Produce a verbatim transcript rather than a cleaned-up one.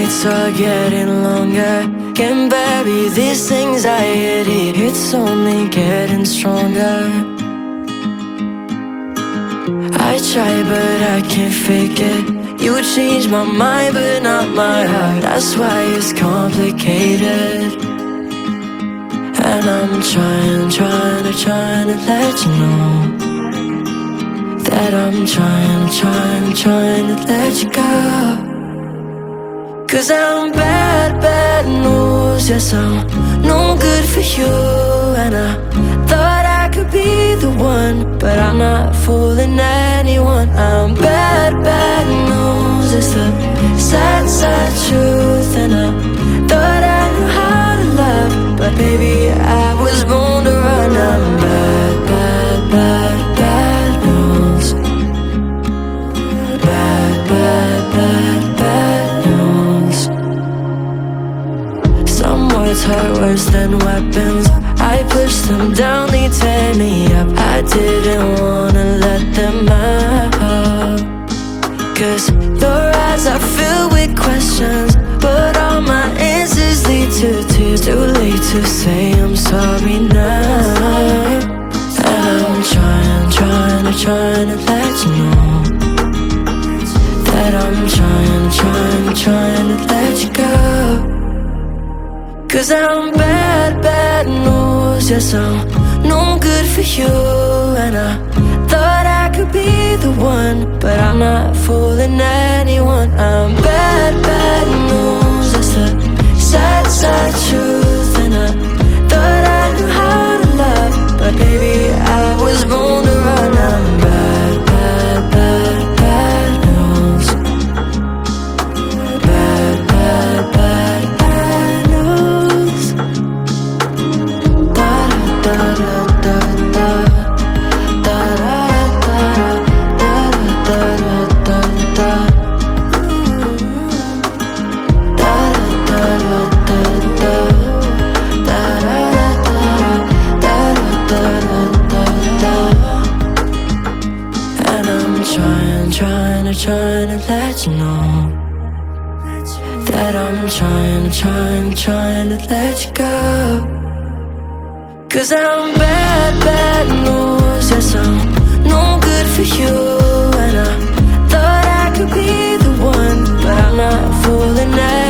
nights are getting longer, can't bury this anxiety, it's only getting stronger. I try but I can't fake it, you change my mind but not my heart, that's why it's complicated. And I'm trying, trying to, trying to let you know that I'm trying, trying, trying to let you go. Cause I'm bad, bad news, yes I'm no good for you. And I thought I could be the one, but I'm not fooling anyone. I'm bad, bad news, it's the sad, sad truth. And I thought I knew how to love, but baby I was born to run. I'm bad, bad, bad, bad news. Bad, bad, bad, bad news. Some words hurt worse than weapons, I pushed them down, they tear me up. I didn't wanna let them out, cause your eyes are filled with questions, but all my answers lead to tears. Too late to say I'm sorry now. And I'm trying, trying to, trying to let you know that I'm trying, trying, trying to let you go. Cause I'm bad, bad news, yes I'm no good for you. And I thought I could be the one, but I'm not fooling anyone. I'm bad, bad news, that's the sad, sad truth. And I thought I knew how to love, but baby I was born to run. I'm bad, bad, bad, bad news. Bad, bad, bad, bad news. Da da da da da. Da da da da da da da. Da da da da da. Da da da da da da. And I'm trying, trying to, trying to let you know that I'm trying, trying, trying to let you go. Cause I'm bad, bad news, yes I'm no good for you. And I thought I could be the one, but I'm not fooling anyone.